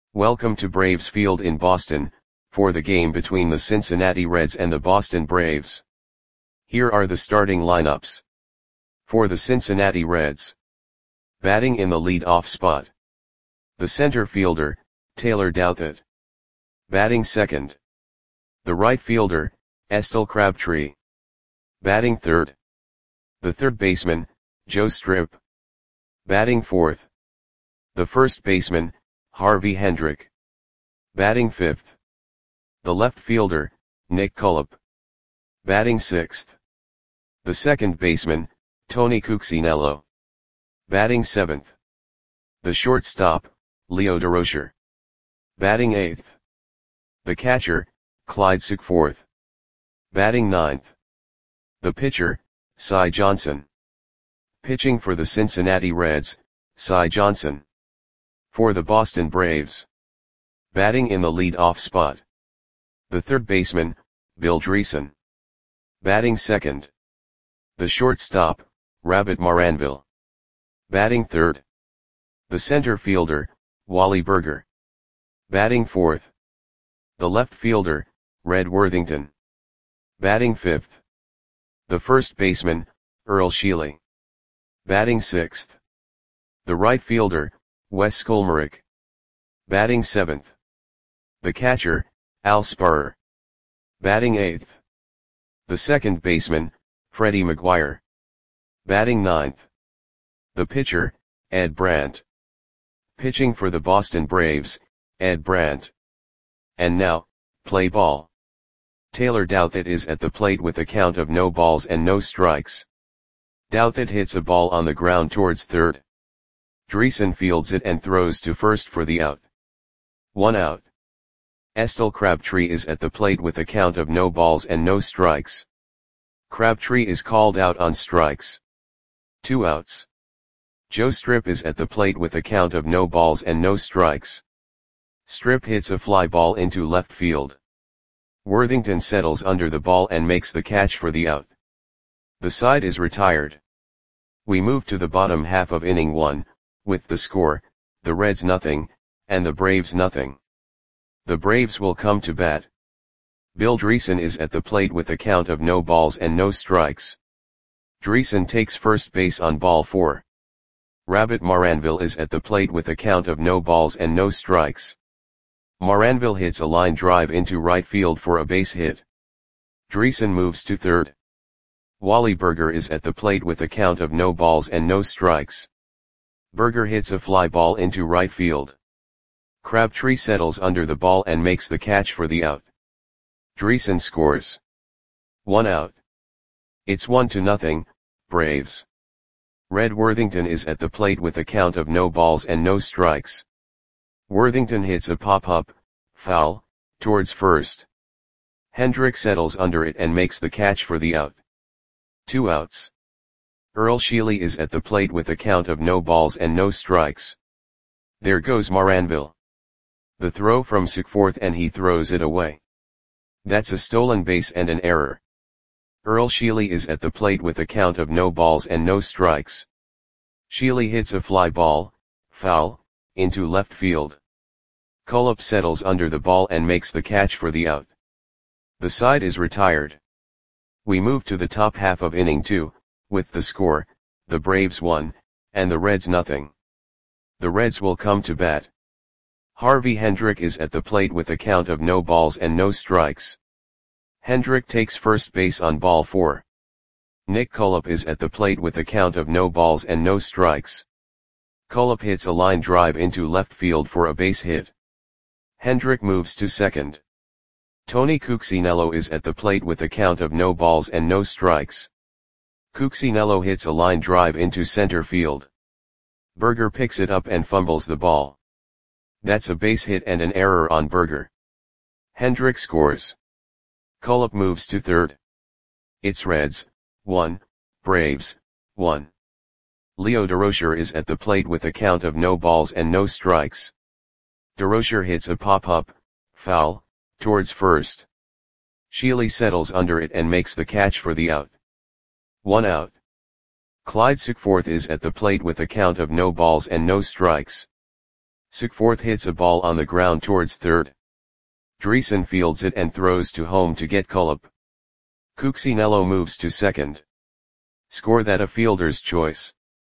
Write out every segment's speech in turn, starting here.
Welcome to Braves Field in Boston, for the game between the Cincinnati Reds and the Boston Braves. Here are the starting lineups. For the Cincinnati Reds. Batting in the lead-off spot. The center fielder, Taylor Douthit. Batting second. The right fielder, Estelle Crabtree. Batting third. The third baseman, Joe Strip. Batting fourth. The first baseman, Harvey Hendrick. Batting fifth. The left fielder, Nick Cullip. Batting sixth. The second baseman, Tony Cuccinello. Batting seventh. The shortstop, Leo Durocher. Batting eighth. The catcher, Clyde Sukeforth. Batting ninth. The pitcher, Cy Johnson. Pitching for the Cincinnati Reds, Cy Johnson. For the Boston Braves. Batting in the lead-off spot. The third baseman, Bill Dreesen. Batting second. The shortstop, Rabbit Maranville. Batting third. The center fielder, Wally Burger. Batting fourth. The left fielder, Red Worthington. Batting fifth. The first baseman, Earl Sheely. Batting sixth. The right fielder, Wes Skolmerick. Batting seventh. The catcher, Al Sparrer. Batting eighth. The second baseman, Freddie McGuire. Batting ninth. The pitcher, Ed Brandt. Pitching for the Boston Braves, Ed Brandt. And now, play ball. Taylor Douthit is at the plate with a count of no balls and no strikes. Douthit hits a ball on the ground towards third. Dreesen fields it and throws to first for the out. 1 out. Estelle Crabtree is at the plate with a count of no balls and no strikes. Crabtree is called out on strikes. 2 outs. Joe Strip is at the plate with a count of no balls and no strikes. Strip hits a fly ball into left field. Worthington settles under the ball and makes the catch for the out. The side is retired. We move to the bottom half of inning 1, with the score, the Reds nothing, and the Braves nothing. The Braves will come to bat. Bill Dreesen is at the plate with a count of no balls and no strikes. Dreesen takes first base on ball 4. Rabbit Maranville is at the plate with a count of no balls and no strikes. Maranville hits a line drive into right field for a base hit. Dreesen moves to third. Wally Burger is at the plate with a count of no balls and no strikes. Burger hits a fly ball into right field. Crabtree settles under the ball and makes the catch for the out. Dreesen scores. 1 out. It's 1-0, Braves. Red Worthington is at the plate with a count of no balls and no strikes. Worthington hits a pop-up, foul, towards first. Hendrick settles under it and makes the catch for the out. 2 outs. Earl Sheely is at the plate with a count of no balls and no strikes. There goes Maranville. The throw from Sukeforth and he throws it away. That's a stolen base and an error. Earl Sheely is at the plate with a count of no balls and no strikes. Sheely hits a fly ball, foul, into left field. Cullip settles under the ball and makes the catch for the out. The side is retired. We move to the top half of inning 2, with the score, the Braves 1, and the Reds nothing. The Reds will come to bat. Harvey Hendrick is at the plate with a count of no balls and no strikes. Hendrick takes first base on ball 4. Nick Cullip is at the plate with a count of no balls and no strikes. Cullip hits a line drive into left field for a base hit. Hendrick moves to second. Tony Cuccinello is at the plate with a count of no balls and no strikes. Cuccinello hits a line drive into center field. Burger picks it up and fumbles the ball. That's a base hit and an error on Burger. Hendrick scores. Cullip moves to third. It's Reds, 1, Braves, 1. Leo Durocher is at the plate with a count of no balls and no strikes. Durocher hits a pop-up, foul, towards first. Sheely settles under it and makes the catch for the out. 1 out. Clyde Sukeforth is at the plate with a count of no balls and no strikes. Sickforth hits a ball on the ground towards third. Dreesen fields it and throws to home to get Cullop. Cuccinello moves to second. Score that a fielder's choice.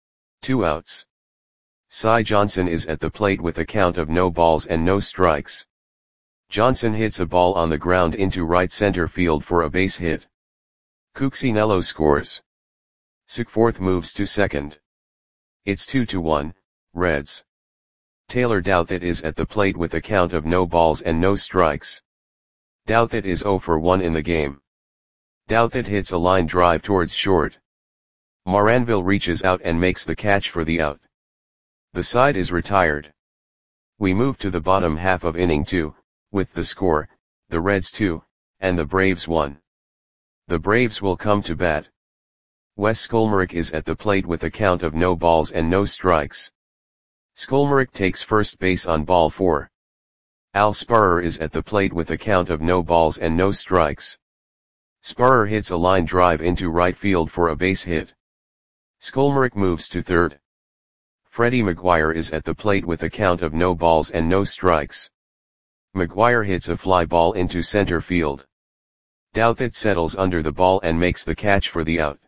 2 outs. Cy Johnson is at the plate with a count of no balls and no strikes. Johnson hits a ball on the ground into right center field for a base hit. Cuccinello scores. Sickforth moves to second. It's 2-1, Reds. Taylor Douthit is at the plate with a count of no balls and no strikes. Douthit is 0 for 1 in the game. Douthit hits a line drive towards short. Moranville reaches out and makes the catch for the out. The side is retired. We move to the bottom half of inning 2, with the score, the Reds 2, and the Braves 1. The Braves will come to bat. Wes Skolmerick is at the plate with a count of no balls and no strikes. Skolmerick takes first base on ball 4. Al Sparrer is at the plate with a count of no balls and no strikes. Sparrer hits a line drive into right field for a base hit. Skolmerick moves to third. Freddie McGuire is at the plate with a count of no balls and no strikes. McGuire hits a fly ball into center field. Douthit settles under the ball and makes the catch for the out.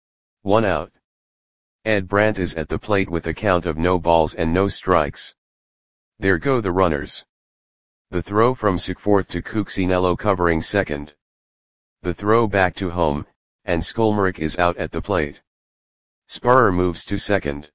1 out. Ed Brandt is at the plate with a count of no balls and no strikes. There go the runners. The throw from Sickforth to Cuccinello covering second. The throw back to home, and Skolmerick is out at the plate. Sparrer moves to second.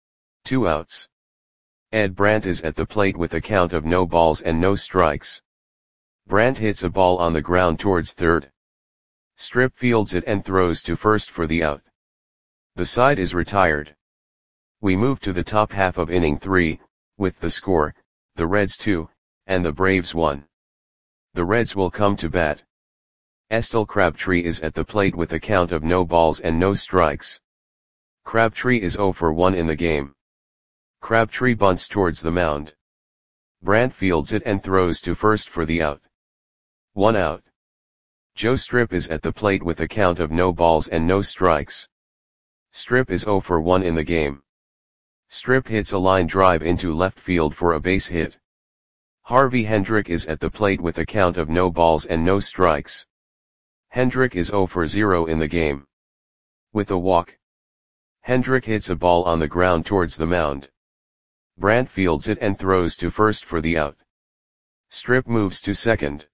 2 outs. Ed Brandt is at the plate with a count of no balls and no strikes. Brandt hits a ball on the ground towards third. Strip fields it and throws to first for the out. The side is retired. We move to the top half of inning 3, with the score, the Reds 2, and the Braves 1. The Reds will come to bat. Estel Crabtree is at the plate with a count of no balls and no strikes. Crabtree is 0 for 1 in the game. Crabtree bunts towards the mound. Brandt fields it and throws to first for the out. 1 out. Joe Strip is at the plate with a count of no balls and no strikes. Strip is 0 for 1 in the game. Strip hits a line drive into left field for a base hit. Harvey Hendrick is at the plate with a count of no balls and no strikes. Hendrick is 0 for 0 in the game. With a walk. Hendrick hits a ball on the ground towards the mound. Brandt fields it and throws to first for the out. Strip moves to second.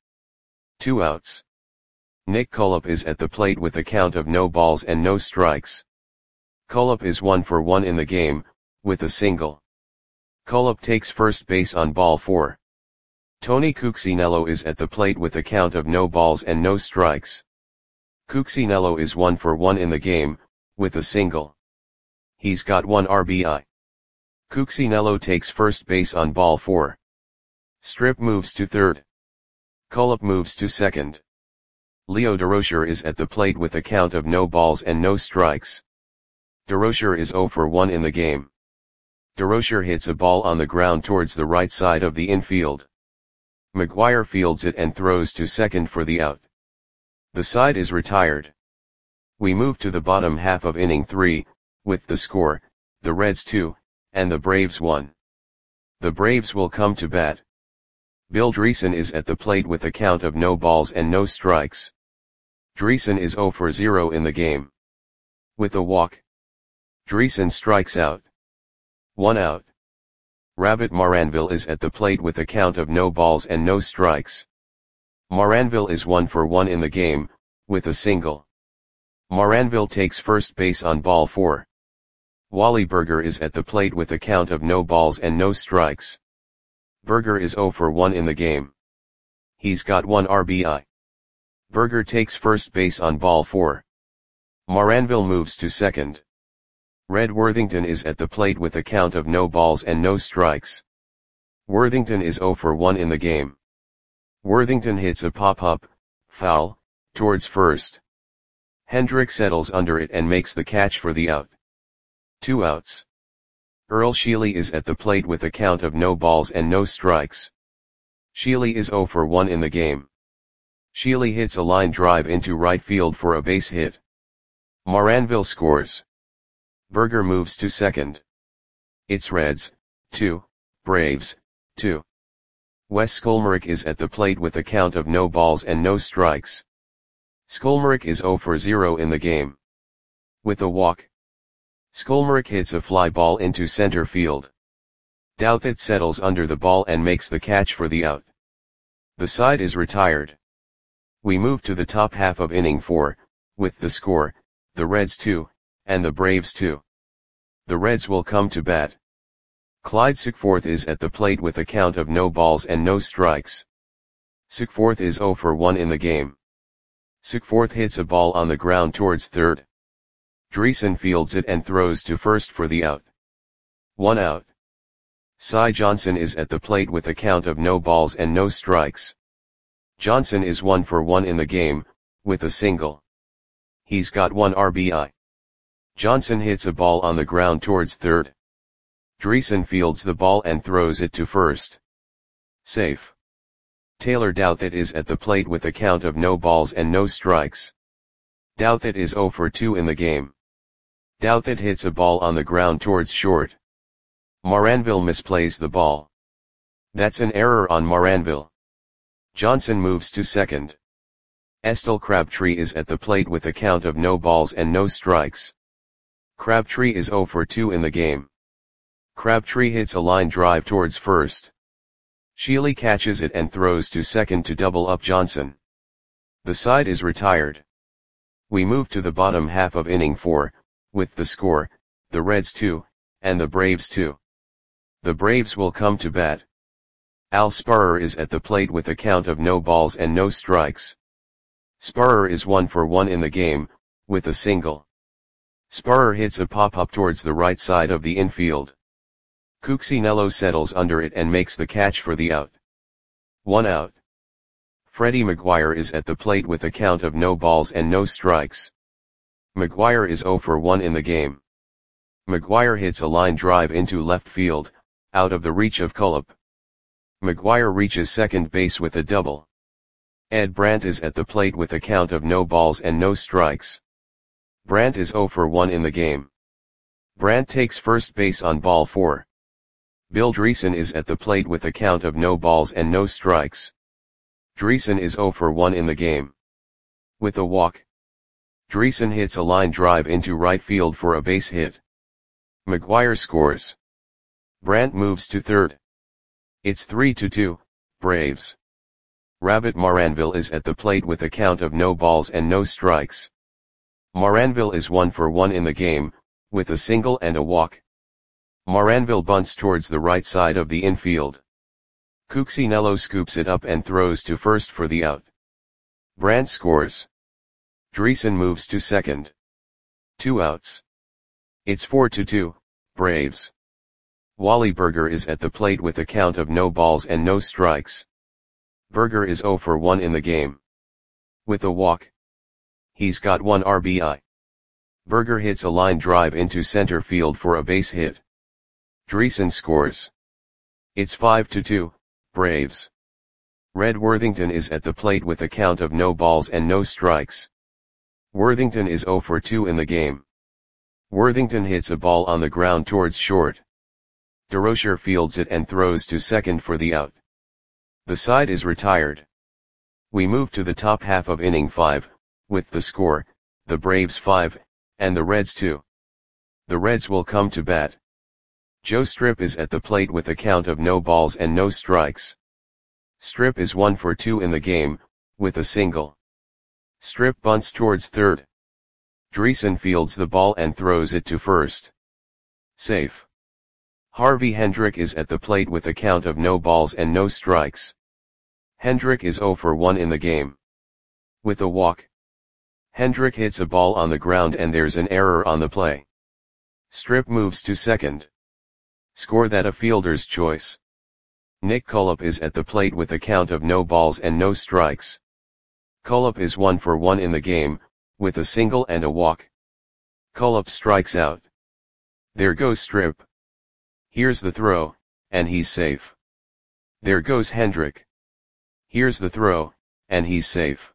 2 outs. Nick Cullop is at the plate with a count of no balls and no strikes. Cullop is 1 for 1 in the game, with a single. Cullop takes first base on ball 4. Tony Cuccinello is at the plate with a count of no balls and no strikes. Cuccinello is 1 for 1 in the game, with a single. He's got 1 RBI. Cuccinello takes first base on ball 4. Strip moves to third. Cullop moves to second. Leo Durocher is at the plate with a count of no balls and no strikes. Durocher is 0 for 1 in the game. Durocher hits a ball on the ground towards the right side of the infield. McGuire fields it and throws to second for the out. The side is retired. We move to the bottom half of inning 3, with the score, the Reds 2, and the Braves 1. The Braves will come to bat. Bill Dreesen is at the plate with a count of no balls and no strikes. Dreesen is 0 for 0 in the game. With a walk. Dreesen strikes out. 1 out. Rabbit Moranville is at the plate with a count of no balls and no strikes. Moranville is 1 for 1 in the game, with a single. Moranville takes first base on ball 4. Wally Berger is at the plate with a count of no balls and no strikes. Berger is 0 for 1 in the game. He's got 1 RBI. Berger takes first base on ball 4. Moranville moves to second. Red Worthington is at the plate with a count of no balls and no strikes. Worthington is 0 for 1 in the game. Worthington hits a pop-up, foul, towards first. Hendrick settles under it and makes the catch for the out. 2 outs. Earl Sheely is at the plate with a count of no balls and no strikes. Sheely is 0 for 1 in the game. Sheely hits a line drive into right field for a base hit. Moranville scores. Berger moves to second. It's Reds, 2, Braves, 2. Wes Skolmarek is at the plate with a count of no balls and no strikes. Skolmarek is 0 for 0 in the game. With a walk, Skolmarek hits a fly ball into center field. Douthit settles under the ball and makes the catch for the out. The side is retired. We move to the top half of inning 4, with the score, the Reds 2, and the Braves 2. The Reds will come to bat. Clyde Sickforth is at the plate with a count of no balls and no strikes. Sickforth is 0 for 1 in the game. Sickforth hits a ball on the ground towards third. Dreesen fields it and throws to first for the out. 1 out. Cy Johnson is at the plate with a count of no balls and no strikes. Johnson is 1 for 1 in the game, with a single. He's got 1 RBI. Johnson hits a ball on the ground towards third. Dreesen fields the ball and throws it to first. Safe. Taylor Douthit is at the plate with a count of no balls and no strikes. Douthit is 0 for 2 in the game. Douthit hits a ball on the ground towards short. Moranville misplays the ball. That's an error on Moranville. Johnson moves to second. Estel Crabtree is at the plate with a count of no balls and no strikes. Crabtree is 0 for 2 in the game. Crabtree hits a line drive towards first. Sheely catches it and throws to second to double up Johnson. The side is retired. We move to the bottom half of inning 4, with the score, the Reds 2, and the Braves 2. The Braves will come to bat. Al Sparrer is at the plate with a count of no balls and no strikes. Sparrer is 1 for 1 in the game, with a single. Sparrer hits a pop-up towards the right side of the infield. Cuccinello settles under it and makes the catch for the out. 1 out. Freddie McGuire is at the plate with a count of no balls and no strikes. McGuire is 0 for 1 in the game. McGuire hits a line drive into left field, out of the reach of Cullip. McGuire reaches second base with a double. Ed Brandt is at the plate with a count of no balls and no strikes. Brandt is 0 for 1 in the game. Brandt takes first base on ball 4. Bill Dreesen is at the plate with a count of no balls and no strikes. Dreesen is 0 for 1 in the game. With a walk, Dreesen hits a line drive into right field for a base hit. McGuire scores. Brandt moves to third. It's 3-2, Braves. Rabbit Moranville is at the plate with a count of no balls and no strikes. Moranville is 1 for 1 in the game, with a single and a walk. Moranville bunts towards the right side of the infield. Cuccinello scoops it up and throws to first for the out. Brandt scores. Dreesen moves to second. 2 outs. It's 4-2, Braves. Wally Berger is at the plate with a count of no balls and no strikes. Berger is 0 for 1 in the game. With a walk, he's got 1 RBI. Berger hits a line drive into center field for a base hit. Dreesen scores. It's 5-2, Braves. Red Worthington is at the plate with a count of no balls and no strikes. Worthington is 0 for 2 in the game. Worthington hits a ball on the ground towards short. DeRocher fields it and throws to second for the out. The side is retired. We move to the top half of inning 5, with the score, the Braves 5, and the Reds 2. The Reds will come to bat. Joe Strip is at the plate with a count of no balls and no strikes. Strip is 1 for 2 in the game, with a single. Strip bunts towards third. Dreesen fields the ball and throws it to first. Safe. Harvey Hendrick is at the plate with a count of no balls and no strikes. Hendrick is 0 for 1 in the game. With a walk, Hendrick hits a ball on the ground and there's an error on the play. Strip moves to second. Score that a fielder's choice. Nick Cullip is at the plate with a count of no balls and no strikes. Cullip is 1 for 1 in the game, with a single and a walk. Cullip strikes out. There goes Strip. Here's the throw, and he's safe. There goes Hendrick. Here's the throw, and he's safe.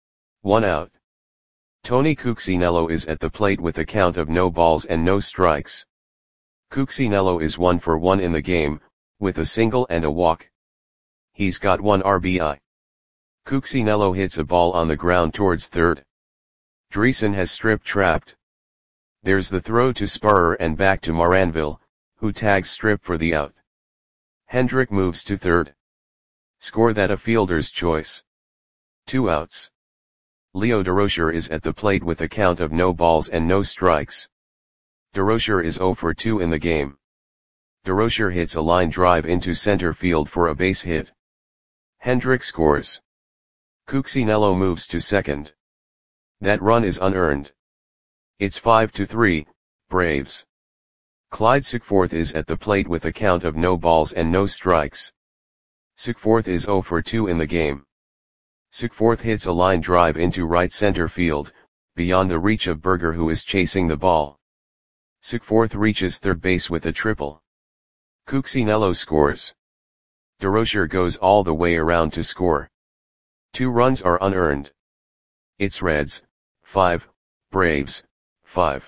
1 out. Tony Cuccinello is at the plate with a count of no balls and no strikes. Cuccinello is 1 for 1 in the game, with a single and a walk. He's got 1 RBI. Cuccinello hits a ball on the ground towards third. Dreesen has Strip trapped. There's the throw to Sparrer and back to Moranville, who tags Strip for the out. Hendrick moves to third. Score that a fielder's choice. 2 outs. Leo Durocher is at the plate with a count of no balls and no strikes. Durocher is 0 for 2 in the game. Durocher hits a line drive into center field for a base hit. Hendrick scores. Cuccinello moves to second. That run is unearned. It's 5-3, Braves. Clyde Sickforth is at the plate with a count of no balls and no strikes. Sickforth is 0 for 2 in the game. Sickforth hits a line drive into right center field, beyond the reach of Berger, who is chasing the ball. Sickforth reaches third base with a triple. Cuccinello scores. Durocher goes all the way around to score. 2 runs are unearned. It's Reds, 5, Braves, 5.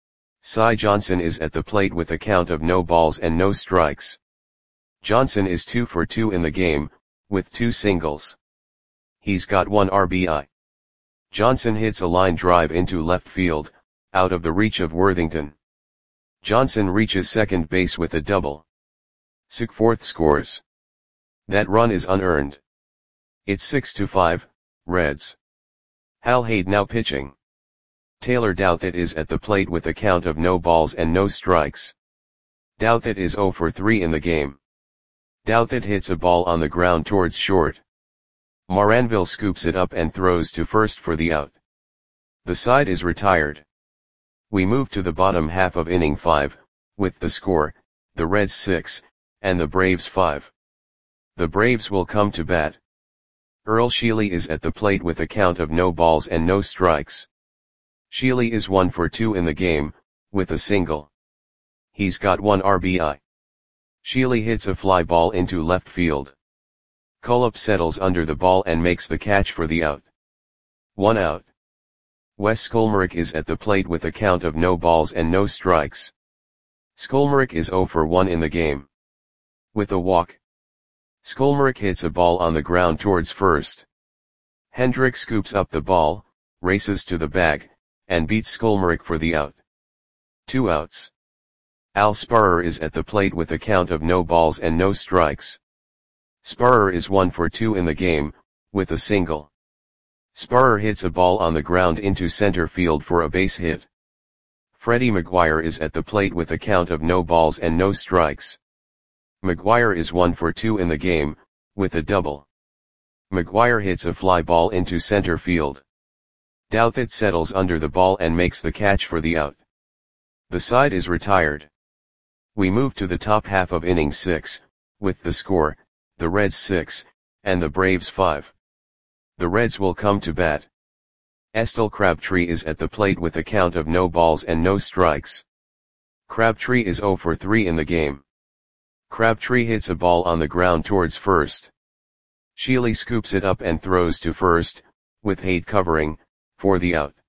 Cy Johnson is at the plate with a count of no balls and no strikes. Johnson is 2 for 2 in the game, with 2 singles. He's got 1 RBI. Johnson hits a line drive into left field, out of the reach of Worthington. Johnson reaches second base with a double. Sickforth scores. That run is unearned. It's 6-5, Reds. Hal Haid now pitching. Taylor Douthit is at the plate with a count of no balls and no strikes. Douthit is 0 for 3 in the game. Douthit hits a ball on the ground towards short. Moranville scoops it up and throws to first for the out. The side is retired. We move to the bottom half of inning 5, with the score, the Reds 6, and the Braves 5. The Braves will come to bat. Earl Sheely is at the plate with a count of no balls and no strikes. Sheely is 1 for 2 in the game, with a single. He's got 1 RBI. Sheely hits a fly ball into left field. Cullip settles under the ball and makes the catch for the out. 1 out. Wes Skolmerick is at the plate with a count of no balls and no strikes. Skolmerick is 0 for 1 in the game. With a walk. Skolmerick hits a ball on the ground towards first. Hendrick scoops up the ball, races to the bag, and beats Skolmerick for the out. 2 outs. Al Sparrer is at the plate with a count of no balls and no strikes. Sparrer is 1 for 2 in the game, with a single. Sparrer hits a ball on the ground into center field for a base hit. Freddie McGuire is at the plate with a count of no balls and no strikes. McGuire is 1 for 2 in the game, with a double. McGuire hits a fly ball into center field. Douthit settles under the ball and makes the catch for the out. The side is retired. We move to the top half of inning 6, with the score, the Reds 6, and the Braves 5. The Reds will come to bat. Estel Crabtree is at the plate with a count of no balls and no strikes. Crabtree is 0 for 3 in the game. Crabtree hits a ball on the ground towards first. Sheely scoops it up and throws to first, with Haid covering, for the out.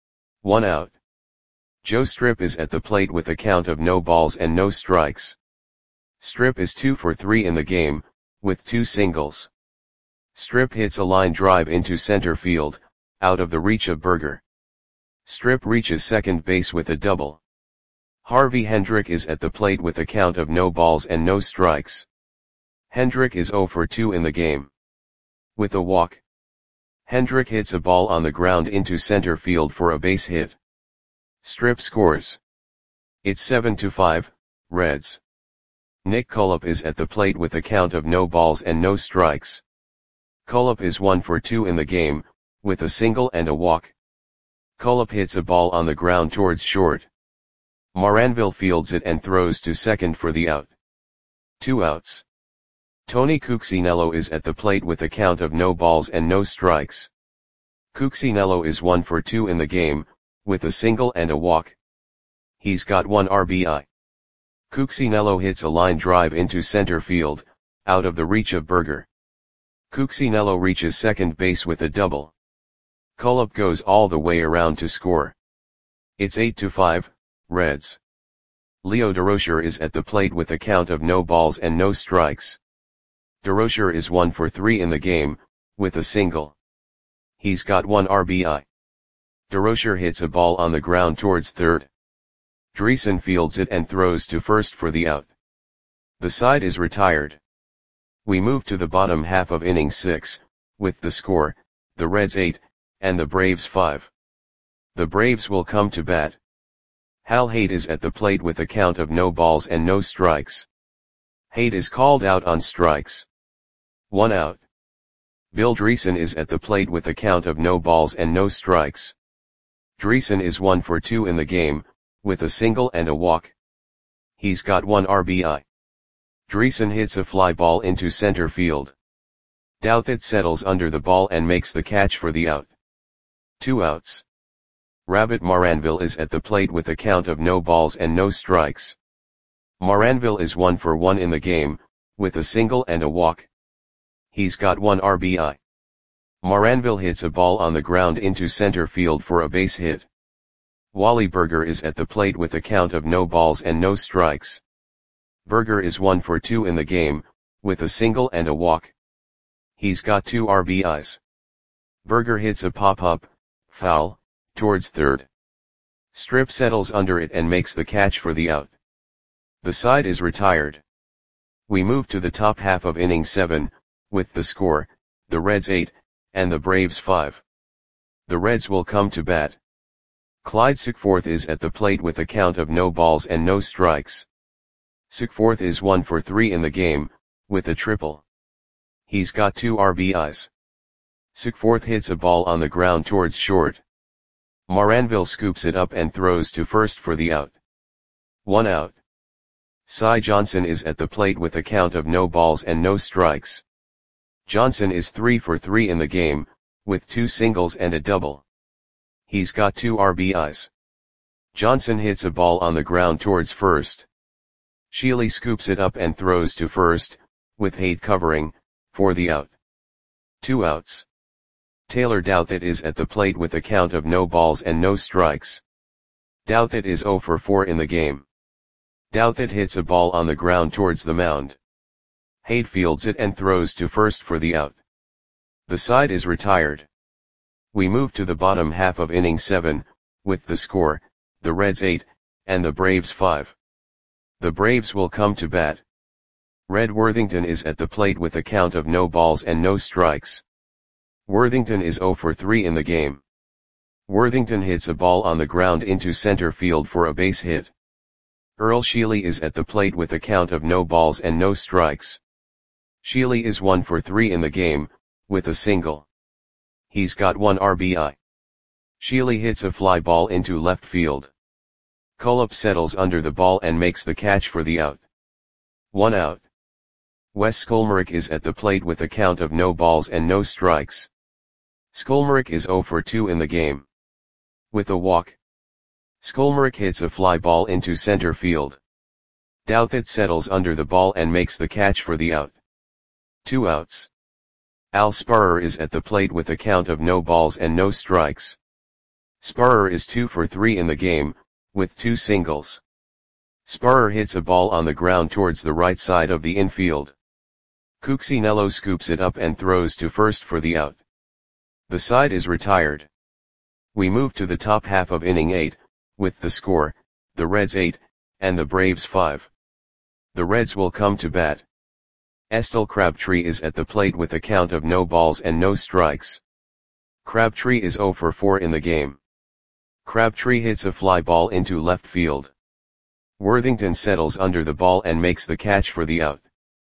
1 out. Joe Strip is at the plate with a count of no balls and no strikes. Strip is 2 for 3 in the game, with 2 singles. Strip hits a line drive into center field, out of the reach of Berger. Strip reaches second base with a double. Harvey Hendrick is at the plate with a count of no balls and no strikes. Hendrick is 0 for 2 in the game. With a walk. Hendrick hits a ball on the ground into center field for a base hit. Strip scores. It's 7-5, Reds. Nick Cullip is at the plate with a count of no balls and no strikes. Cullip is 1 for 2 in the game, with a single and a walk. Cullip hits a ball on the ground towards short. Moranville fields it and throws to second for the out. 2 outs. Tony Cuccinello is at the plate with a count of no balls and no strikes. Cuccinello is 1 for 2 in the game, with a single and a walk. He's got 1 RBI. Cuccinello hits a line drive into center field, out of the reach of Berger. Cuccinello reaches second base with a double. Cullip goes all the way around to score. It's 8-5, Reds. Leo Durocher is at the plate with a count of no balls and no strikes. Durocher is 1 for 3 in the game, with a single. He's got 1 RBI. Durocher hits a ball on the ground towards third. Dreesen fields it and throws to first for the out. The side is retired. We move to the bottom half of inning 6, with the score, the Reds 8, and the Braves 5. The Braves will come to bat. Hal Haight is at the plate with a count of no balls and no strikes. Haight is called out on strikes. 1 out. Bill Dreesen is at the plate with a count of no balls and no strikes. Dreesen is 1 for 2 in the game, with a single and a walk. He's got 1 RBI. Dreesen hits a fly ball into center field. Douthit settles under the ball and makes the catch for the out. 2 outs. Rabbit Maranville is at the plate with a count of no balls and no strikes. Maranville is 1 for 1 in the game, with a single and a walk. He's got 1 RBI. Maranville hits a ball on the ground into center field for a base hit. Wally Berger is at the plate with a count of no balls and no strikes. Berger is 1 for 2 in the game, with a single and a walk. He's got 2 RBIs. Berger hits a pop-up, foul, towards third. Strip settles under it and makes the catch for the out. The side is retired. We move to the top half of inning 7, with the score, the Reds 8, and the Braves 5. The Reds will come to bat. Clyde Sickforth is at the plate with a count of no balls and no strikes. Sickforth is 1 for 3 in the game, with a triple. He's got 2 RBIs. Sickforth hits a ball on the ground towards short. Maranville scoops it up and throws to first for the out. 1 out. Cy Johnson is at the plate with a count of no balls and no strikes. Johnson is 3 for 3 in the game, with 2 singles and a double. He's got 2 RBIs. Johnson hits a ball on the ground towards first. Sheely scoops it up and throws to first, with Haight covering, for the out. 2 outs. Taylor Douthit is at the plate with a count of no balls and no strikes. Douthit is 0 for 4 in the game. Douthit hits a ball on the ground towards the mound. Haight fields it and throws to first for the out. The side is retired. We move to the bottom half of inning 7, with the score, the Reds 8, and the Braves 5. The Braves will come to bat. Red Worthington is at the plate with a count of no balls and no strikes. Worthington is 0 for 3 in the game. Worthington hits a ball on the ground into center field for a base hit. Earl Sheely is at the plate with a count of no balls and no strikes. Sheely is 1 for 3 in the game, with a single. He's got 1 RBI. Sheely hits a fly ball into left field. Cullop settles under the ball and makes the catch for the out. 1 out. Wes Skolmerick is at the plate with a count of no balls and no strikes. Skolmerick is 0 for 2 in the game. With a walk. Skolmerick hits a fly ball into center field. Douthit settles under the ball and makes the catch for the out. 2 outs. Al Sparrer is at the plate with a count of no balls and no strikes. Sparrer is 2 for 3 in the game, with 2 singles. Sparrer hits a ball on the ground towards the right side of the infield. Cuccinello scoops it up and throws to first for the out. The side is retired. We move to the top half of inning 8, with the score, the Reds 8, and the Braves 5. The Reds will come to bat. Estel Crabtree is at the plate with a count of no balls and no strikes. Crabtree is 0 for 4 in the game. Crabtree hits a fly ball into left field. Worthington settles under the ball and makes the catch for the out.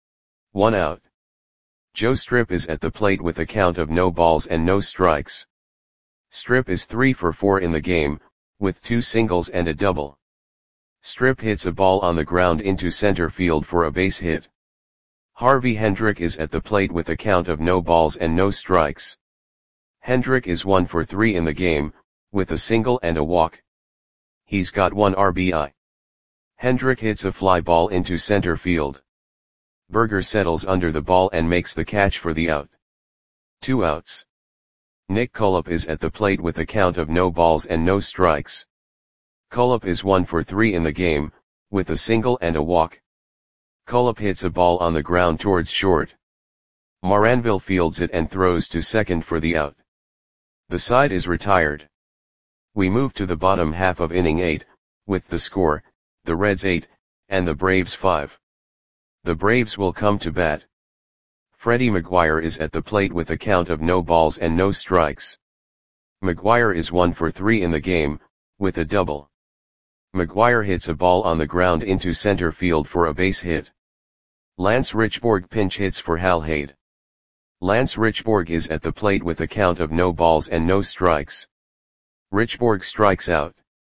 1 out. Joe Strip is at the plate with a count of no balls and no strikes. Strip is 3 for 4 in the game, with 2 singles and a double. Strip hits a ball on the ground into center field for a base hit. Harvey Hendrick is at the plate with a count of no balls and no strikes. Hendrick is 1 for 3 in the game, with a single and a walk. He's got 1 RBI. Hendrick hits a fly ball into center field. Berger settles under the ball and makes the catch for the out. 2 outs. Nick Cullop is at the plate with a count of no balls and no strikes. Cullop is 1 for 3 in the game, with a single and a walk. Cullip hits a ball on the ground towards short. Moranville fields it and throws to second for the out. The side is retired. We move to the bottom half of inning 8, with the score, the Reds 8, and the Braves 5. The Braves will come to bat. Freddie McGuire is at the plate with a count of no balls and no strikes. McGuire is 1 for 3 in the game, with a double. McGuire hits a ball on the ground into center field for a base hit. Lance Richborg pinch hits for Hal Haid. Lance Richborg is at the plate with a count of no balls and no strikes. Richborg strikes out.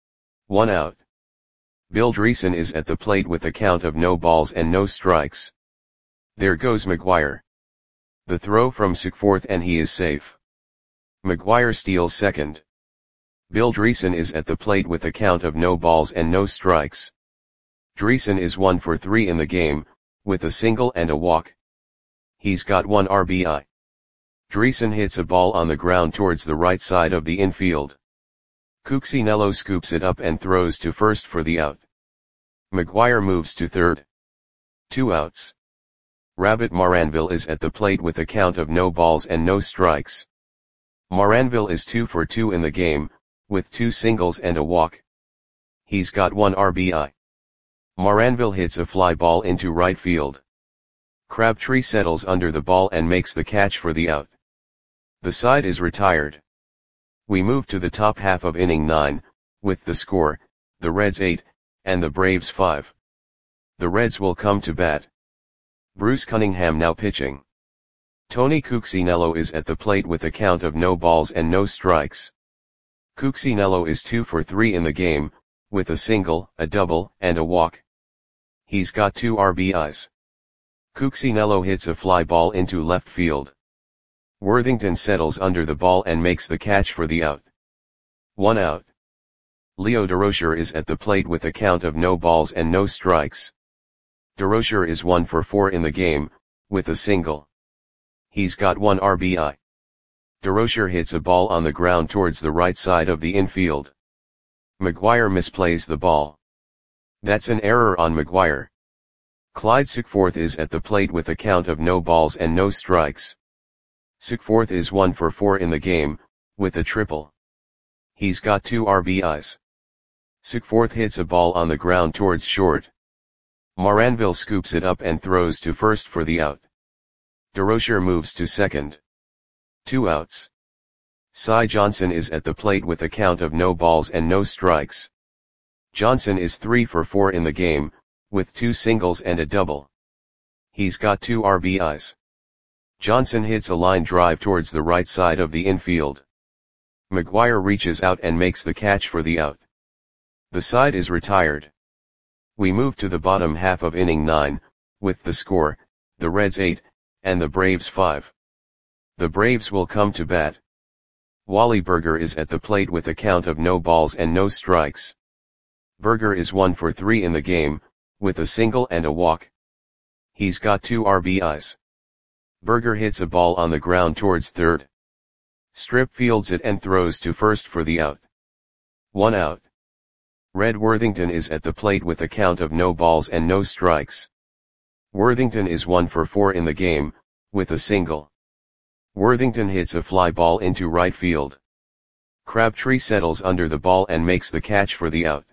1 out. Bill Dreesen is at the plate with a count of no balls and no strikes. There goes McGuire. The throw from Sickforth and he is safe. McGuire steals second. Bill Dreesen is at the plate with a count of no balls and no strikes. Dreesen is 1 for 3 in the game, with a single and a walk. He's got 1 RBI. Dreesen hits a ball on the ground towards the right side of the infield. Cuccinello scoops it up and throws to first for the out. McGuire moves to third. 2 outs. Rabbit Moranville is at the plate with a count of no balls and no strikes. Moranville is 2 for 2 in the game, with 2 singles and a walk. He's got 1 RBI. Moranville hits a fly ball into right field. Crabtree settles under the ball and makes the catch for the out. The side is retired. We move to the top half of inning 9, with the score, the Reds 8, and the Braves 5. The Reds will come to bat. Bruce Cunningham now pitching. Tony Cuccinello is at the plate with a count of no balls and no strikes. Cuccinello is 2 for 3 in the game, with a single, a double, and a walk. He's got 2 RBIs. Cuccinello hits a fly ball into left field. Worthington settles under the ball and makes the catch for the out. 1 out. Leo Durocher is at the plate with a count of no balls and no strikes. Durocher is 1 for 4 in the game, with a single. He's got 1 RBI. Durocher hits a ball on the ground towards the right side of the infield. McGuire misplays the ball. That's an error on McGuire. Clyde Sickforth is at the plate with a count of no balls and no strikes. Sickforth is 1 for 4 in the game, with a triple. He's got 2 RBIs. Sickforth hits a ball on the ground towards short. Moranville scoops it up and throws to first for the out. Durocher moves to second. 2 outs. Cy Johnson is at the plate with a count of no balls and no strikes. Johnson is 3 for 4 in the game, with 2 singles and a double. He's got 2 RBIs. Johnson hits a line drive towards the right side of the infield. McGuire reaches out and makes the catch for the out. The side is retired. We move to the bottom half of inning 9, with the score, the Reds 8, and the Braves 5. The Braves will come to bat. Wally Berger is at the plate with a count of no balls and no strikes. Berger is 1 for 3 in the game, with a single and a walk. He's got 2 RBIs. Berger hits a ball on the ground towards third. Strip fields it and throws to first for the out. 1 out. Red Worthington is at the plate with a count of no balls and no strikes. Worthington is 1 for 4 in the game, with a single. Worthington hits a fly ball into right field. Crabtree settles under the ball and makes the catch for the out.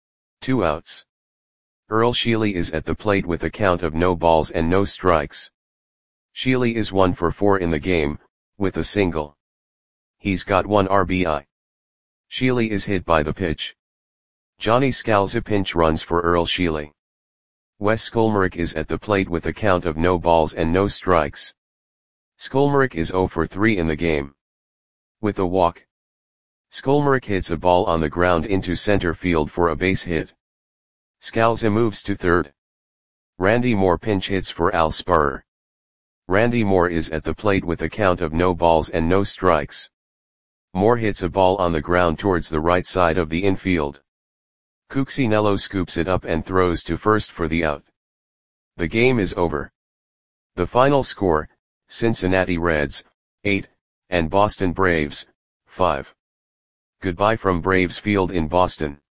2 outs. Earl Sheely is at the plate with a count of no balls and no strikes. Sheely is 1 for 4 in the game, with a single. He's got 1 RBI. Sheely is hit by the pitch. Johnny Scalzi pinch runs for Earl Sheely. Wes Skolmerick is at the plate with a count of no balls and no strikes. Skolmerick is 0 for 3 in the game. With a walk. Skolmerick hits a ball on the ground into center field for a base hit. Scalzi moves to third. Randy Moore pinch hits for Al Spurrer. Randy Moore is at the plate with a count of no balls and no strikes. Moore hits a ball on the ground towards the right side of the infield. Cuccinello scoops it up and throws to first for the out. The game is over. The final score, Cincinnati Reds, 8, and Boston Braves, 5. Goodbye from Braves Field in Boston.